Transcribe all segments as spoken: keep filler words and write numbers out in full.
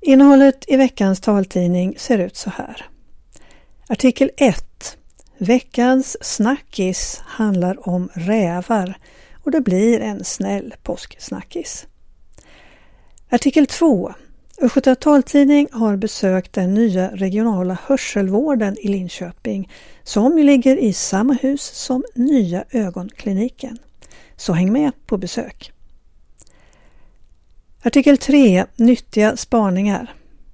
Innehållet i veckans taltidning ser ut så här. Artikel ett. Veckans snackis handlar om rävar och det blir en snäll påsksnackis. Artikel två. Östgöta taltidning har besökt den nya regionala hörselvården i Linköping som ligger i samma hus som Nya ögonkliniken. Så häng med på besök. Artikel tre. Nyttiga spaningar.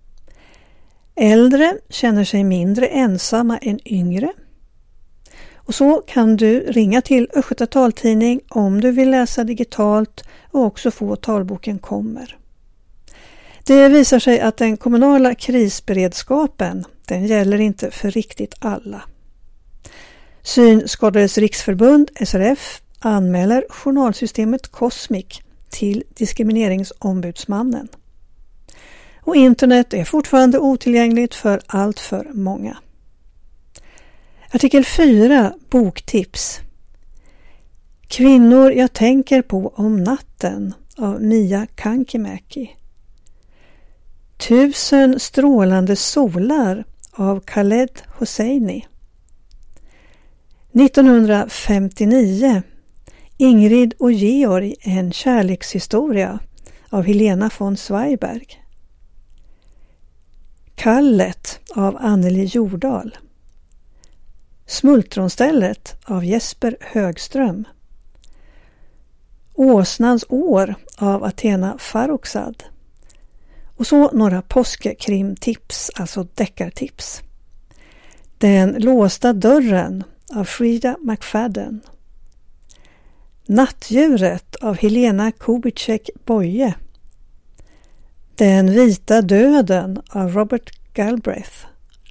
Äldre känner sig mindre ensamma än yngre. Och så kan du ringa till Östgöta taltidning om du vill läsa digitalt och också få talboken kommer. Det visar sig att den kommunala krisberedskapen, den gäller inte för riktigt alla. Synskadades riksförbund, S R F, anmäler journalsystemet Cosmic till diskrimineringsombudsmannen. Och internet är fortfarande otillgängligt för allt för många. Artikel fyra. Boktips. Kvinnor jag tänker på om natten av Mia Kankimäki. Tusen strålande solar av Khaled Hosseini. nittonhundrafemtionio. Ingrid och Georg, en kärlekshistoria av Helena von Zweiberg. Kallet av Anneli Jordahl. Smultronstället av Jesper Högström. Åsnans år av Athena Farrokhzad. Och så några påskkrimtips, alltså deckartips. Den låsta dörren av Frida McFadden. Nattdjuret av Helena Kubitschek Boye. Den vita döden av Robert Galbraith.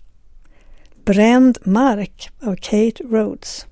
Bränd mark av Kate Rhodes.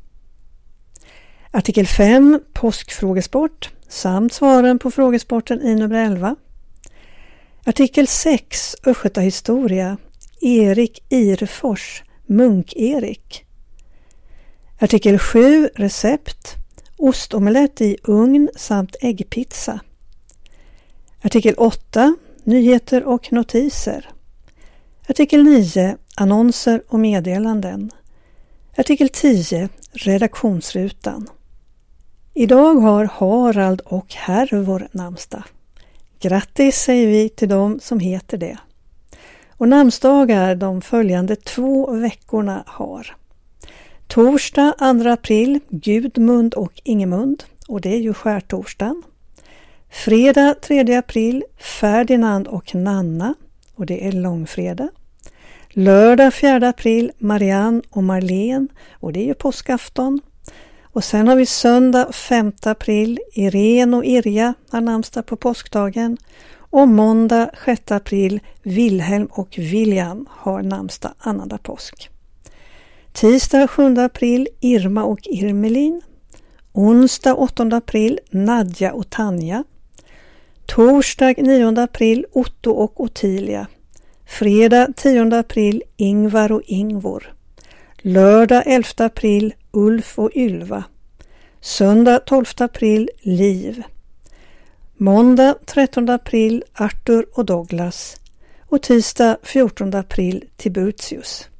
Artikel fem. Påskfrågesport samt svaren på frågesporten i nummer elva. Artikel sex. Östgöta historia. Erik Irfors. Munk-Erik. Artikel sju. Recept. Ostomelett i ugn samt äggpizza. Artikel åtta. Nyheter och notiser. Artikel nio. Annonser och meddelanden. Artikel tio. Redaktionsrutan. Idag har Harald och Hervor namnsdag. Grattis säger vi till dem som heter det. Och namnsdagar de följande två veckorna har. Torsdag andra april, Gudmund och Ingemund, och det är ju skärtorsdagen. Fredag tredje april, Ferdinand och Nanna, och det är långfredag. Lördag fjärde april, Marianne och Marlene, och det är ju påskafton. Och sen har vi söndag femte april, Irene och Irja har namnsdag på påskdagen. Och måndag sjätte april, Wilhelm och William har namnsdag annandag påsk. Tisdag sjunde april, Irma och Irmelin. Onsdag åttonde april, Nadja och Tanja. Torsdag nionde april, Otto och Ottilia. Fredag tionde april, Ingvar och Ingvor. Lördag elfte april, Ulf och Ylva. Söndag tolfte april, Liv. Måndag trettonde april, Arthur och Douglas. Och tisdag fjortonde april, Tiburtius.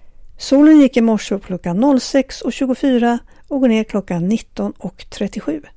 Solen gick i morse upp klockan sex och tjugofyra och går ner klockan nitton och trettiosju.